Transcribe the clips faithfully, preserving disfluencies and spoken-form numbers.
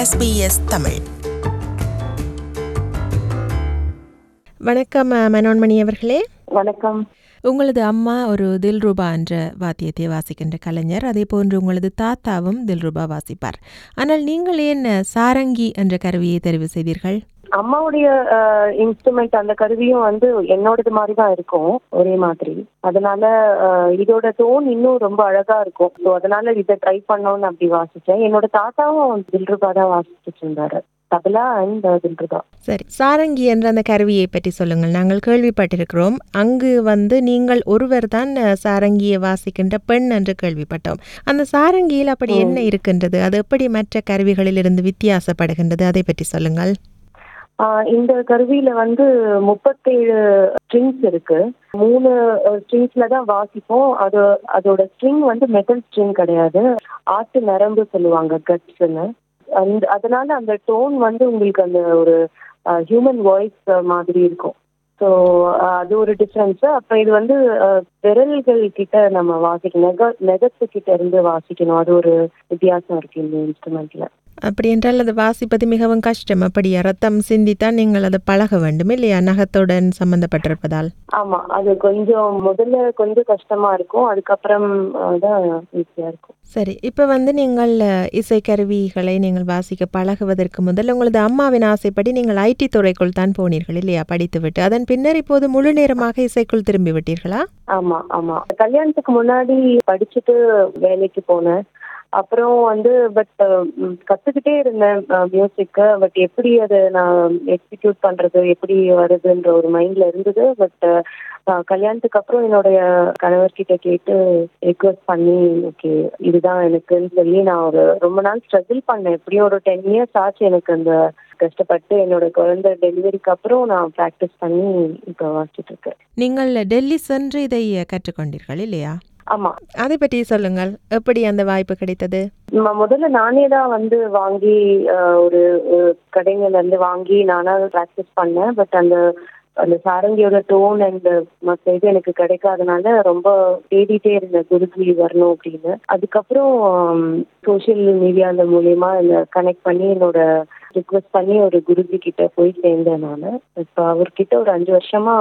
S B S Tamil. வணக்கம் மனோன்மணி அவர்களே. வணக்கம். உங்களது அம்மா ஒரு தில்ருபா என்ற வாத்தியத்தை வாசிக்கின்ற கலைஞர், அதே போன்று உங்களது தாத்தாவும் தில்ருபா வாசிப்பார். ஆனால் நீங்கள் ஏன் சாரங்கி என்ற கருவியை தெரிவு செய்தீர்கள்? அம்மாவுடைய இன்ஸ்ட்ருமெண்ட் அந்த கருவியும் வந்து என்னோடது மாதிரி தான் இருக்கும், ஒரே மாதிரி. அதனால இதோட டோன் இன்னும் ரொம்ப அழகா இருக்கும். ஸோ அதனால இதை ட்ரை பண்ணோன்னு அப்படி வாசிச்சேன். என்னோட தாத்தாவும் தில்ருபா தான் வாசிச்சுட்டு இருந்தாரு, தபலா அண்ட் தில்ருபா. சரி, சாரங்கி என்ற அந்த கருவியை பற்றி சொல்லுங்கள். நாங்கள் கேள்விப்பட்டிருக்கிறோம், அங்கு வந்து நீங்கள் ஒருவர் தான் சாரங்கியை வாசிக்கின்ற பெண் என்று கேள்விப்பட்டோம். அந்த சாரங்கியில் அப்படி என்ன இருக்கின்றது? அது எப்படி மற்ற கருவிகளில் இருந்து வித்தியாசப்படுகின்றது? அதை பற்றி சொல்லுங்கள். இந்த கருவியில வந்து முப்பத்தேழு ஸ்ட்ரிங்ஸ் இருக்கு. மூணு ஸ்ட்ரிங்ஸ்ல தான் வாசிப்போம். அது அதோட ஸ்ட்ரிங் வந்து மெட்டல் ஸ்ட்ரிங் கிடையாது, ஆட்டு நரம்பு சொல்லுவாங்க, கட்ஸ்ன்னு. அந்த அதனால அந்த டோன் வந்து உங்களுக்கு அந்த ஒரு ஹியூமன் வாய்ஸ் மாதிரி இருக்கும். ஸோ அது ஒரு டிஃப்ரென்ஸு. அப்போ இது வந்து விரல்கள் கிட்ட நம்ம வாசிக்கணும், நெக நெகத்து கிட்ட இருந்து வாசிக்கணும். அது ஒரு வித்தியாசம் இருக்கு இந்த இன்ஸ்ட்ருமெண்ட்ல. அப்படி என்றால் அது வாசிப்பது மிகவும் கஷ்டம். அப்படியா? ரத்தம் சிந்தித்தான் நீங்கள் அதை பழக வேண்டும் இல்லையா, நகத்துடன் சம்பந்தப்பட்டிருப்பதால்? ஆமா, அது கொஞ்சம் முதல்ல கொஞ்சம் கஷ்டமா இருக்கும், அதுக்கப்புறம் தான் ஈஸியா இருக்கும். சரி, இப்போ வந்து நீங்கள் இசைக்கருவிகளை நீங்கள் வாசிக்க பழகுவதற்கு முதல் உங்களது அம்மாவின் ஆசைப்படி நீங்கள் ஐடி துறைக்குள் தான் போனீர்கள் இல்லையா, படித்துவிட்டு? அதன் பின்னர் இப்போது முழு நேரமாக இசைக்குள் திரும்பி விட்டீர்களா? ஆமா ஆமா, கல்யாணத்துக்கு முன்னாடி படிச்சுட்டு வேலைக்கு போனேன். அப்புறம் வந்து பட் கத்துக்கிட்டே இருந்தேன் மியூசிக்கு. பட் எப்படி அதை நான் எக்ஸிக்யூட் பண்றது, எப்படி வருதுன்ற ஒரு மைண்ட்ல இருந்தது. பட் கல்யாணத்துக்கு அப்புறம் என்னுடைய கணவர்கிட்ட கேட்டு ரிக்வெஸ்ட் பண்ணி, ஓகே இதுதான் எனக்குன்னு சொல்லி நான் ஒரு ரொம்ப நாள் ஸ்ட்ரகிள் பண்ணேன். எப்படியும் ஒரு டென் இயர்ஸ் ஆச்சு எனக்கு அந்த கஷ்டப்பட்டு. என்னோட குழந்தை டெலிவரிக்கு அப்புறம் நான் ப்ராக்டிஸ் பண்ணி இப்போ வாசிச்சுட்டு இருக்கேன். நீங்கள் டெல்லி சென்று இதை கற்றுக்கொண்டீர்கள் இல்லையா? ஆமா. அதை பற்றி சொல்லுங்கள், எப்படி அந்த வாய்ப்பு கிடைத்தது? முதல்ல நானே தான் வந்து வாங்கி ஒரு கடைங்கள்ல இருந்து வாங்கி நானா ப்ராக்டிஸ் பண்ணேன். பட் அந்த அந்த சாரங்கியோட டோன் அண்ட் மற்ற இது எனக்கு கிடைக்காதனால ரொம்ப தேடிட்டே இருந்தேன் குருஜி வரணும் அப்படின்னு. அதுக்கப்புறம் சோசியல் மீடியால மூலியமா என்னை கனெக்ட் பண்ணி என்னோட ரிக்வெஸ்ட் பண்ணி ஒரு குருஜி கிட்ட போய் சேர்ந்தேன் நான். இப்போ அவர்கிட்ட ஒரு அஞ்சு வருஷமா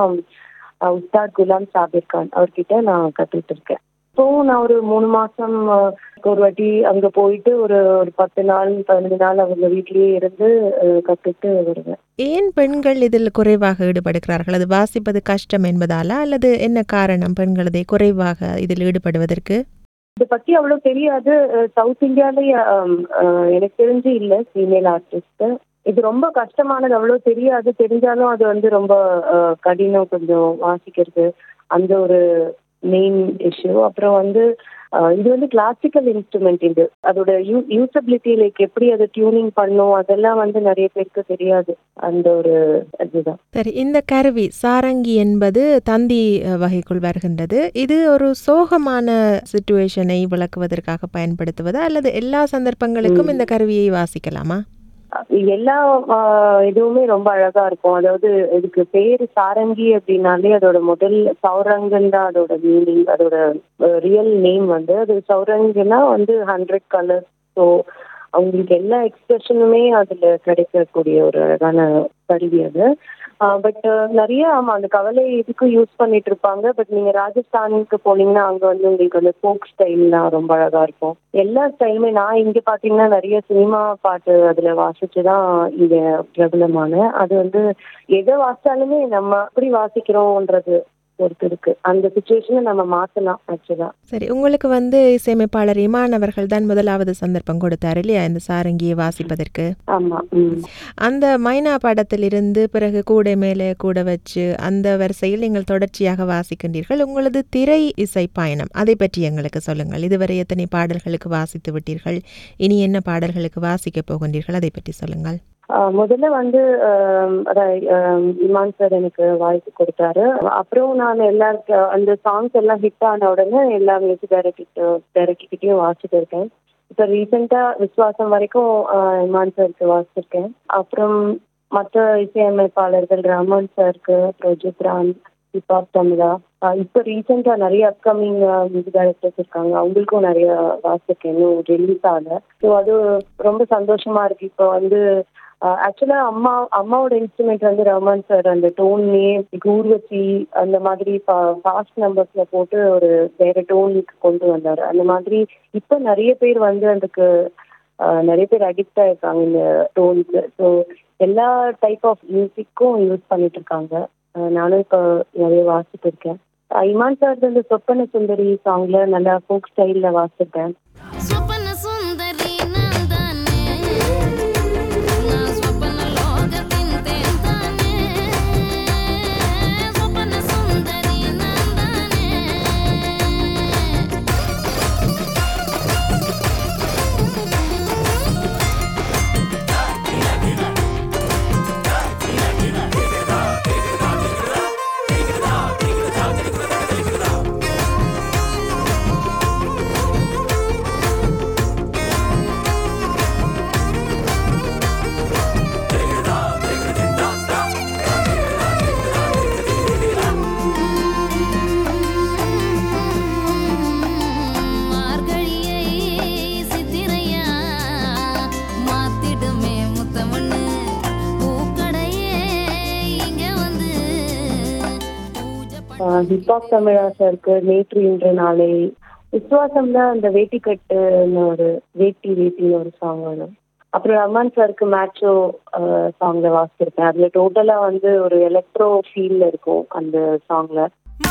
உஸ்தாத் குலாம் சாபிர் கான் அவர்கிட்ட நான் கற்றுட்டு இருக்கேன். இப்போ நான் ஒரு மூணு மாசம் ஒரு வாட்டி அங்க போயிட்டு ஒரு ஒரு பத்து நாள் பதினஞ்சு நாள் அவங்க வீட்லயே இருந்து கற்றுட்டு வருவேன். ஏன் பெண்கள் இதில் குறைவாக ஈடுபடுகிறார்கள்? அது வாசிப்பது கஷ்டம் என்பதாலா, அல்லது என்ன காரணம் பெண்கள் இதை குறைவாக இதில் ஈடுபடுவதற்கு? இதை பத்தி அவ்வளவு தெரியாது. சவுத் இந்தியாவிலேயே எனக்கு தெரிஞ்சு இல்லை ஃபீமேல் ஆர்டிஸ்ட். இது ரொம்ப கஷ்டமானது, அவ்வளவு தெரியாது. தெரிஞ்சாலும் அது வந்து ரொம்ப கடினம் கொஞ்சம் வாசிக்கிறது, அந்த ஒரு மெயின் இஷ்யூ. அப்புறம் வந்து இது வந்து கிளாசிக்கல் இன்ஸ்ட்ருமெண்ட். இது அதோட யூ யூசபிலிட்டி லைக் எப்படி அதை டியூனிங் பண்ணும் அதெல்லாம் வந்து நிறைய பேருக்கு தெரியாது, அந்த ஒரு இதுதான். சரி, இந்த கருவி சாரங்கி என்பது தந்தி வகைக்குள் வருகின்றது. இது ஒரு சோகமான சிச்சுவேஷனை விளக்குவதற்காக பயன்படுத்துவதா, அல்லது எல்லா சந்தர்ப்பங்களுக்கும் இந்த கருவியை வாசிக்கலாமா? எல்லா இதுவுமே ரொம்ப அழகா இருக்கும். அதாவது இதுக்கு பேரு சாரங்கி அப்படின்னாலே அதோட முதல் சௌரங்கன் தான் அதோட மீனிங், அதோட ரியல் நேம் வந்து. அது சௌரங்குன்னா வந்து ஹண்ட்ரட் கலர்ஸ். ஸோ அவங்களுக்கு எல்லா எக்ஸ்பிரஷனுமே அதுல கிடைக்கக்கூடிய ஒரு அழகான கருவி அது. பட் நிறைய ஆமா அந்த கவலை இதுக்கும் யூஸ் பண்ணிட்டு இருப்பாங்க. பட் நீங்க ராஜஸ்தானுக்கு போனீங்கன்னா அங்க வந்து உங்களுக்கு அந்த ஃபோக் ஸ்டைல்லாம் ரொம்ப அழகா இருக்கும். எல்லா ஸ்டைலுமே நான் இங்க பாத்தீங்கன்னா நிறைய சினிமா பாட்டு அதுல வாசிச்சுதான் இங்க பிரபலமான. அது வந்து எதை வாசிச்சாலுமே நம்ம எப்படி வாசிக்கிறோம்ன்றது பொறுத்து இருக்கு, அந்த சிச்சுவேஷனை நம்ம மாத்தலாம் ஆக்சுவலா. சரி, உங்களுக்கு வந்து இசையமைப்பாளர் இமான் அவர்கள் தான் முதலாவது சந்தர்ப்பம் கொடுத்தார் இல்லையா இந்த சாரங்கியை வாசிப்பதற்கு? ஆமா. அந்த மைனா படத்திலிருந்து பிறகு கூட மேலே கூட வச்சு அந்த வரிசையில் நீங்கள் தொடர்ச்சியாக வாசிக்கின்றீர்கள். உங்களது திரை இசை பயணம் அதை பற்றி எங்களுக்கு சொல்லுங்கள். இதுவரை எத்தனை பாடல்களுக்கு வாசித்து விட்டீர்கள்? இனி என்ன பாடல்களுக்கு வாசிக்க போகின்றீர்கள்? அதை பற்றி சொல்லுங்கள். முதல்ல வந்து இமான் சார் எனக்கு வாய்ப்பு கொடுத்தாரு. அப்புறம் நான் எல்லாருக்கும் அந்த சாங்ஸ் எல்லாம் ஹிட் ஆன உடனே எல்லா மியூசிக் டைரக்டர் டைரக்டர்கிட்டையும் வாசிட்டு இருக்கேன். இப்போ ரீசெண்டா விஸ்வாசம் வரைக்கும் இமான் சாருக்கு வாசிச்சிருக்கேன். அப்புறம் மற்ற இசையமைப்பாளர்கள் ரஹ்மான் சாருக்கு, அப்புறம் ஜிப்ரான், ஹிப்ஹாப் தமிழா. ஆஹ் இப்போ ரீசெண்டா நிறைய அப்கமிங் மியூசிக் டைரக்டர்ஸ் இருக்காங்க, அவங்களுக்கும் நிறைய வாசிருக்கேன், இன்னும் ரிலீஸ் ஆகல. ஸோ அது ரொம்ப சந்தோஷமா இருக்கு. இப்போ வந்து ஆக்சுவலா அம்மா அம்மாவோட இன்ஸ்ட்ருமெண்ட் வந்து ரஹ்மான் சார் அந்த டோன்லயே ஊர்வசி அந்த மாதிரி ஃபாஸ்ட் நம்பர்ஸ்ல போட்டு ஒரு வேற டோனுக்கு கொண்டு வந்தாரு. அந்த மாதிரி இப்போ நிறைய பேர் வந்து அதுக்கு ஆஹ் நிறைய பேர் அடிக்ட் ஆயிருக்காங்க இந்த டோனுக்கு. ஸோ எல்லா டைப் ஆஃப் மியூசிக்கும் யூஸ் பண்ணிட்டு இருக்காங்க. ஆஹ் நானும் இப்போ நிறைய வாசிட்டு இருக்கேன். ஆஹ் இமான் சார் இந்த சொப்பன சுந்தரி சாங்ல நல்லா ஃபோக் ஸ்டைல்ல வாசிப்பேன். ஹிப்ஹாப் தமிழா சாருக்கு நேற்று இன்று நாளை, விசுவாசம்ல அந்த வேட்டி கட்டுன்னு ஒரு வேட்டி வேட்டின்னு ஒரு சாங் வரும். அப்புறம் ரஹ்மான் சாருக்கு மேட்சோ சாங்ல வாசிச்சிருக்கேன். அதுல டோட்டலா வந்து ஒரு எலக்ட்ரோ ஃபீல்ல இருக்கும் அந்த சாங்ல.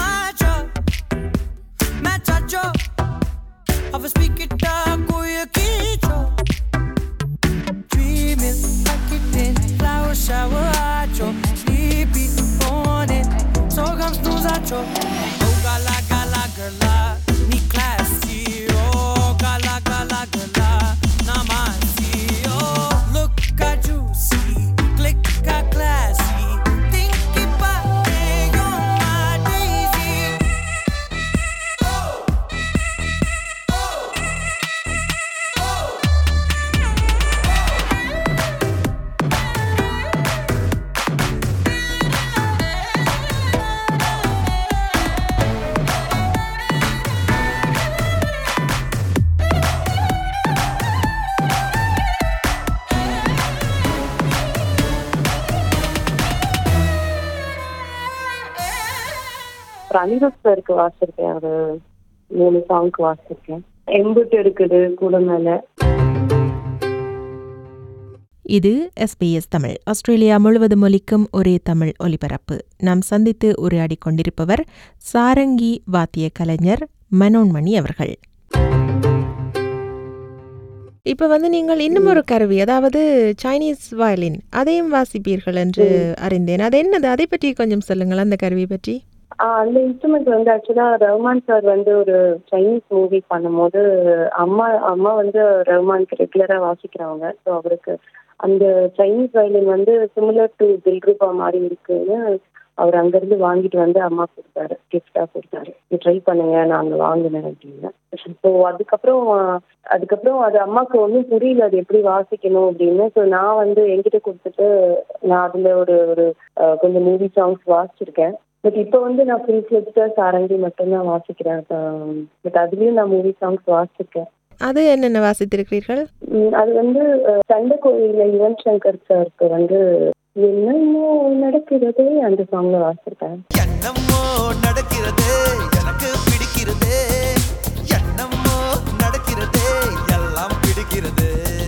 Oh gala gala gala ni classy, oh gala gala gala namasi, oh look at juicy, click at classy, think about it, you're my daisy. Oh oh oh Anirudh சாருக்கு வாசிருக்கேன், ஒரு மூணு சாங்க்கு வாசிருக்கேன். எம்புட்டு இருக்குது கூட மேல. இது எஸ்பிஎஸ் தமிழ், ஆஸ்திரேலியா முழுவதும் ஒலிக்கும் ஒரே தமிழ் ஒலிபரப்பு. நாம் சந்தித்து உரையாடி கொண்டிருப்பவர் சாரங்கி வாத்திய கலைஞர் மனோன்மணி அவர்கள். இப்ப வந்து நீங்கள் இன்னும் ஒரு கருவி, அதாவது சைனீஸ் வயலின், அதையும் வாசிப்பீர்கள் என்று அறிந்தேன். அது என்னது, அதை பற்றி கொஞ்சம் சொல்லுங்கள், அந்த கருவி பற்றி. அந்த இன்ஸ்ட்ருமெண்ட் வந்து ஆக்சுவலா ரஹ்மான் சார் வந்து ஒரு சைனீஸ் மூவி பண்ணும்போது அம்மா அம்மா வந்து ரஹ்மானுக்கு ரெகுலரா வாசிக்கிறவங்க. ஸோ அவருக்கு அந்த சைனீஸ் வயலின் வந்து சிமிலர் டு தில்ருபா மாதிரி இருக்குன்னு அவர் அங்கிருந்து வாங்கிட்டு வந்து அம்மா கொடுத்தாரு, கிஃப்டா கொடுத்தாரு. ட்ரை பண்ணுங்க, நாங்க வாங்கினேன் அப்படின்னு. ஸோ அதுக்கப்புறம் அதுக்கப்புறம் அது அம்மாவுக்கு ஒன்றும் புரியல அது எப்படி வாசிக்கணும் அப்படின்னு. ஸோ நான் வந்து என்கிட்ட கொடுத்துட்டு நான் அதுல ஒரு ஒரு கொஞ்சம் மூவி சாங்ஸ் வாசிச்சிருக்கேன். பட் இப்போ வந்து நான் ஃபுல் ஃபிளெஜ்டா சாரங்கி மட்டும்தான் வாசிக்கிறேன். பட் அதுலயும் நான் மூவி சாங்ஸ் வாசிச்சிருக்கேன். அது என்னென்ன வாசித்திருக்கிறீர்கள்? அது வந்து சண்டை கோயில யுவன் சங்கர் சாருக்கு வந்து என்னமோ நடக்கிறது அந்த சாங்ல வாசிச்சிருக்கேன். என்னமோ நடக்கிறது எனக்கு பிடிக்கிறது, என்னமோ நடக்கிறது எல்லாம் பிடிக்கிறது.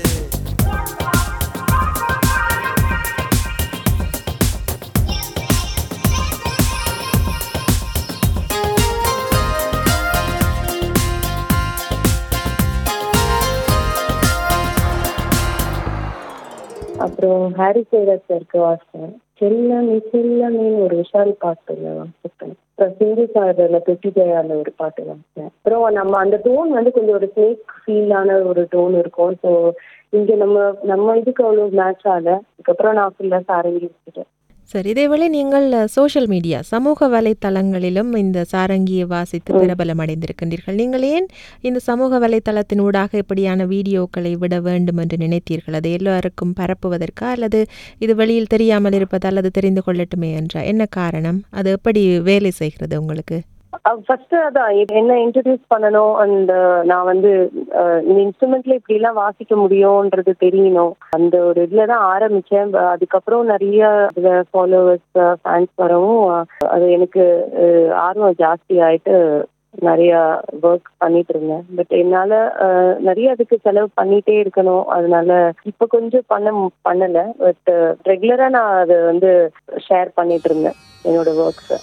அப்புறம் ஹாரி சைரஸ் சாருக்கு வாசித்தேன். செல்லமே செல்லமேன்னு ஒரு விஷால் பாட்டுல வாசிப்பேன். அப்புறம் சிந்து சார்ல பெட்டி ஜெயால ஒரு பாட்டு வாசித்தேன். அப்புறம் நம்ம அந்த டோன் வந்து கொஞ்சம் ஒரு ஸ்னேக் ஃபீலான ஒரு டோன் இருக்கும். ஸோ இங்க நம்ம நம்ம இதுக்கு அவ்வளோ மேட்ச் ஆகல. அதுக்கப்புறம் நான் ஃபுல்லா சாரங்கி வச்சுட்டேன். சரி, இதேவேளை நீங்கள் சோஷியல் மீடியா சமூக வலைத்தளங்களிலும் இந்த சாரங்கியை வாசித்து பிரபலம் அடைந்திருக்கின்றீர்கள். நீங்கள் ஏன் இந்த சமூக வலைத்தளத்தின் ஊடாக இப்படியான வீடியோக்களை விட வேண்டும் என்று நினைத்தீர்கள்? அதை எல்லாருக்கும் பரப்புவதற்கா அல்லது இது வெளியில் தெரியாமல் இருப்பது அல்லது தெரிந்து கொள்ளட்டுமே என்ற என்ன காரணம்? அது எப்படி வேலை செய்கிறது உங்களுக்கு? ஃபர்ஸ்ட் அதான் என்ன இன்ட்ரடியூஸ் பண்ணணும். அண்ட் நான் வந்து இந்த இன்ஸ்ட்ருமெண்ட்ல இப்படி எல்லாம் வாசிக்க முடியும்ன்றது தெரியணும். அந்த ஒரு இதுலதான் ஆரம்பிச்சேன். அதுக்கப்புறம் நிறைய இதுல ஃபாலோவர்ஸ் ஃபேன்ஸ் வரவும் அது எனக்கு ஆர்வம் ஜாஸ்தி ஆயிட்டு நிறைய ஒர்க் பண்ணிட்டு இருந்தேன். பட் என்னால நிறைய அதுக்கு செலவு பண்ணிட்டே இருக்கணும். அதனால இப்ப கொஞ்சம் பண்ண பண்ணல. பட் ரெகுலரா நான் அதை வந்து ஷேர் பண்ணிட்டு இருந்தேன் என்னோட ஒர்க்ஸ்.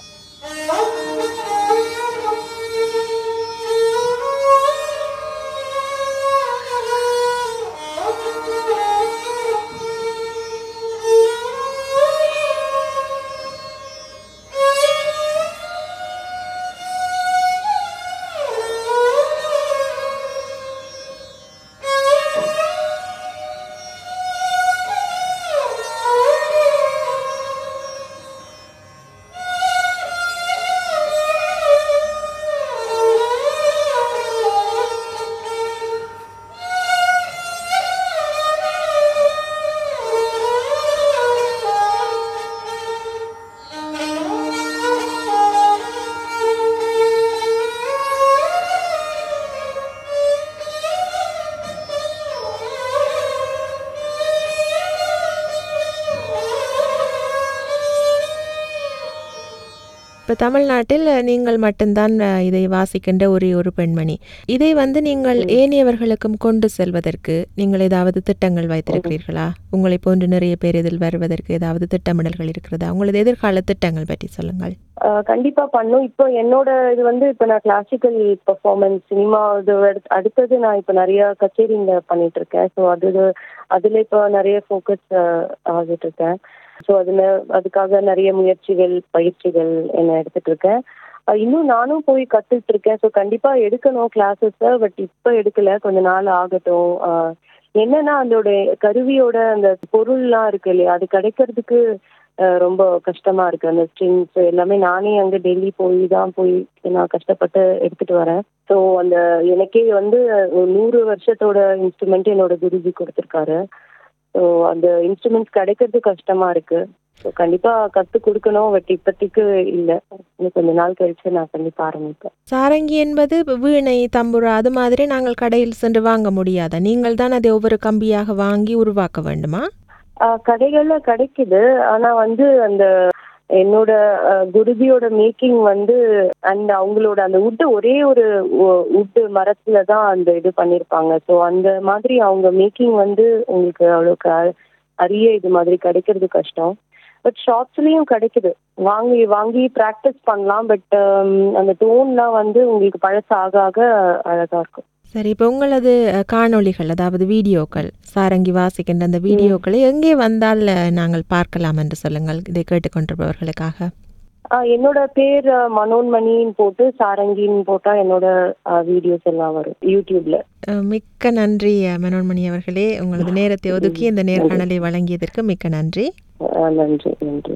இப்போ தமிழ்நாட்டில் நீங்கள் மட்டும்தான் இதை வாசிக்கின்ற ஒரே ஒரு பெண்மணி. இதை வந்து நீங்கள் ஏனையவர்களுக்கும் கொண்டு செல்வதற்கு நீங்கள் ஏதாவது திட்டங்கள் வைத்திருக்கிறீர்களா? உங்களை போன்று நிறைய பேர் இதில் வருவதற்கு ஏதாவது திட்டமிடல்கள் இருக்கிறதா? உங்களது எதிர்கால திட்டங்கள் பற்றி சொல்லுங்கள். கண்டிப்பா பண்ணும். இப்போ என்னோட இது வந்து இப்போ நான் கிளாசிக்கல் பெர்ஃபார்மன்ஸ் சினிமா இது அடுத்தது நான் இப்போ நிறைய கச்சேரிங்க பண்ணிட்டு இருக்கேன். ஸோ அது அதுல இப்போ நிறைய ஃபோக்கஸ் ஆகிட்டு இருக்கேன். ஸோ அதுல அதுக்காக நிறைய முயற்சிகள் பயிற்சிகள் என்ன எடுத்துட்டு இருக்கேன். இன்னும் நானும் போய் கத்துட்டு இருக்கேன். ஸோ கண்டிப்பா எடுக்கணும் கிளாஸஸ். பட் இப்போ எடுக்கல, கொஞ்ச நாள் ஆகட்டும். என்னன்னா அதோட கருவியோட அந்த பொருள்லாம் இருக்கு இல்லையா, அது கிடைக்கிறதுக்கு ரொம்ப கஷ்டமா இருக்கு. அந்த ஸ்ட்ரிங்ஸ் எல்லாமே நானே அங்க டெல்லி போய் தான் போய் நான் கஷ்டப்பட்டு எடுத்துட்டு வரேன். ஸோ அந்த எனக்கே வந்து நூறு வருஷத்தோட இன்ஸ்ட்ருமெண்ட் என்னோட குருஜி கொடுத்துருக்காரு. ஸோ அந்த இன்ஸ்ட்ருமெண்ட்ஸ் கிடைக்கிறது கஷ்டமா இருக்கு. ஸோ கண்டிப்பா கத்து கொடுக்கணும். பட் இப்பத்திக்கு இல்லை, இன்னும் கொஞ்ச நாள் கழிச்சு நான் கண்டிப்பா ஆரம்பிப்பேன். சாரங்கி என்பது வீணை தம்புரா அது மாதிரி நாங்கள் கடையில் சென்று வாங்க முடியாதா? நீங்கள் தான் அதை ஒவ்வொரு கம்பியாக வாங்கி உருவாக்க வேண்டுமா? கடைகள்ல கிடைக்குது. ஆனா வந்து அந்த என்னோட குருஜியோட மேக்கிங் வந்து அந்த அவங்களோட அந்த உட்டு ஒரே ஒரு உட்டு மரத்துல தான் அந்த இது பண்ணிருப்பாங்க. ஸோ அந்த மாதிரி அவங்க மேக்கிங் வந்து உங்களுக்கு அவ்வளோக்கு அரிய இது மாதிரி கிடைக்கிறது கஷ்டம். பட் ஷாப்ஸ்லயும் கிடைக்குது, வாங்கி வாங்கி ப்ராக்டிஸ் பண்ணலாம். பட் அந்த டோன்லாம் வந்து உங்களுக்கு பழச ஆக ஆக அழகா இருக்கும். சரி, இப்போ உங்களது காணொளிகள் அதாவது வீடியோக்கள் சாரங்கி வாசிக்கின்ற அந்த வீடியோக்களை எங்கே வந்தால் நாங்கள் பார்க்கலாம் என்று சொல்லுங்கள், இதை கேட்டுக்கொண்டிருப்பவர்களுக்காக. என்னோட பேர் மனோன்மணின்னு போட்டு சாரங்கின்னு போட்டா என்னோட வீடியோஸ் எல்லாம் வரும் யூடியூப்ல. மிக்க நன்றி மனோன்மணி அவர்களே, உங்களது நேரத்தை ஒதுக்கி இந்த நேர்காணலை வழங்கியதற்கு மிக்க நன்றி. நன்றி நன்றி.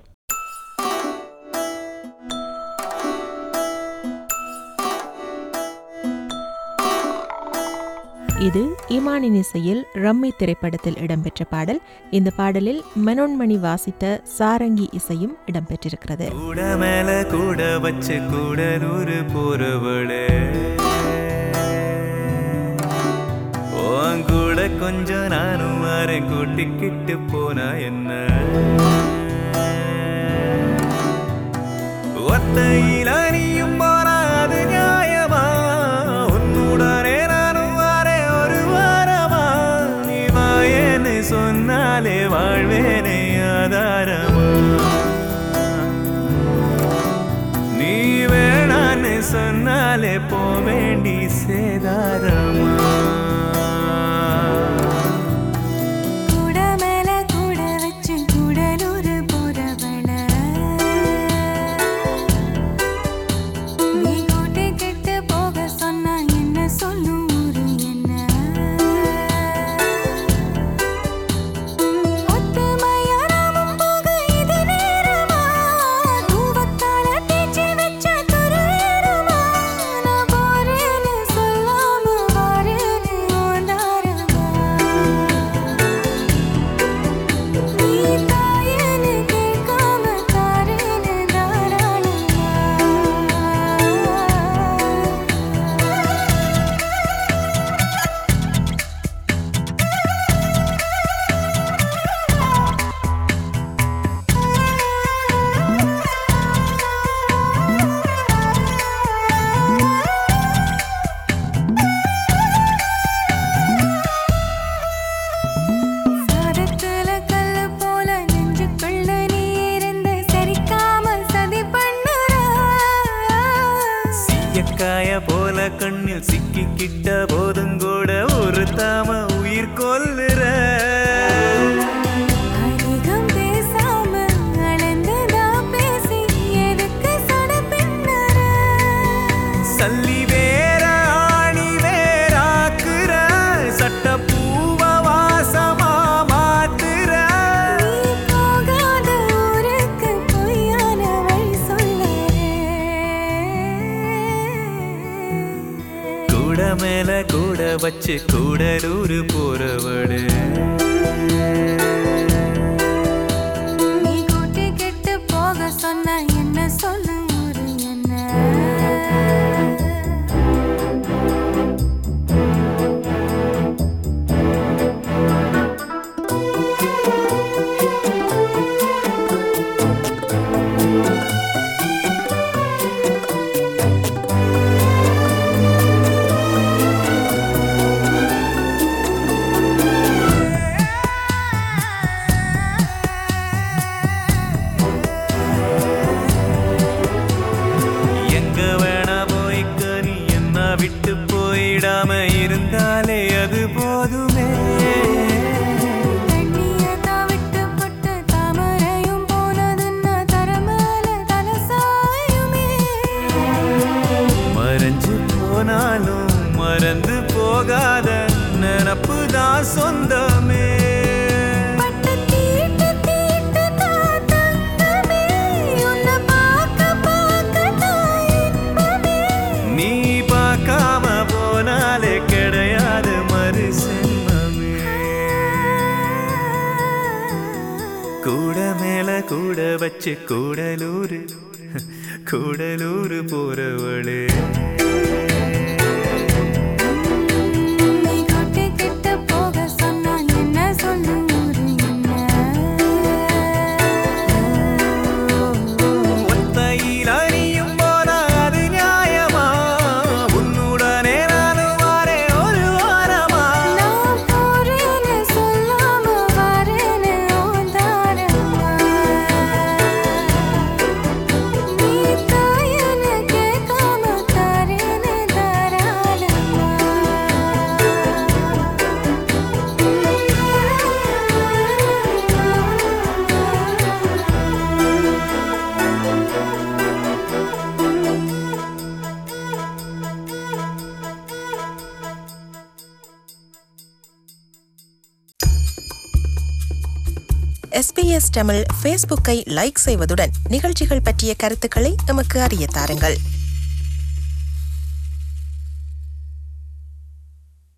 இது இமானின் இசையில் ரம்மி திரைப்படத்தில் இடம்பெற்ற பாடல். இந்த பாடலில் மனோன்மணி வாசித்த சாரங்கி இசையும் இடம்பெற்றிருக்கிறது. கூட மேல கூட வச்சு கூடலூர் போறவளே, கூட கொஞ்சம் நானும் வரேன் கூட்டிக்கிட்டு போனா என்ன, ஒத்தையில நீயும் போனா அது நியாயமா, உன்னுடனே நானும் வரேன் ஒரு வாரமா, நீ வாயேன்னு சொன்னாலே வாழ்வேனே ஆதாரமா, நீ வேணான்னு சொன்னாலே போ வேண்டி சேதாரமா. ஒத்தமையா நாமும் போக இது நேரம் தண்ணியில் சிக்கிக்கிட்ட போதும் கூட ஒரு தாம உயிர் கொல்லுற அதிகம் பேசாம அளந்ததா பேசி எதுக்கு சட பின்னர சல்லி வேற ஆணி வேறாக்குற சட்ட பூவ வாசமா மாத்துற நீ போகாத ஊருக்கு பொய்யான வழி சொல்லறே கூட மேல கூட வச்சு கூடலூர் போறவளே நீ கூட்டி கெட்டு போக சொன்ன என்ன சொல்லு ஒரு என்ன எங்க வேணா போய்க்க நீ என்ன விட்டு போயிடாம இருந்தாலே அது போதுமே தண்ணிய தாவிட்டு புட்டு தாமரையும் போனதுன்னா தரமேல தலசாயுமே மறைஞ்சு போனாலும் மறந்து போகாத நினப்பு தான் சொந்தமே பட்டு தீட்டு தீட்டு தான் தங்கமே உன்னை பார்க்க பார்க்க தான் இன்பமே நீ பார்க்காம போனாலே கிடையாது மறு சென்மமே கூட மேல கூட வச்சு கூடலூர் கூடலூர் போறவளே நீ கூட்டி கெட்டு போக சொன்னா என்ன சொல்லு ஒரு என்ன ஒத்தையில் அணியும் போனா அது நியாயமா உன்னுடனே நானும் வாரேன் ஒரு வாரமா நான் போறேன்னு சொல்லாம வரேன்னு ஓந்தாரம்மா நீ தாயன்னு கேட்காம தாரேன்னு தாராளம்மா எஸ்பிஎஸ் தமிழ் ஃபேஸ்புக்கை லைக் செய்வதுடன் நிகழ்ச்சிகள் பற்றிய கருத்துக்களை எமக்கு அறிய தாருங்கள்.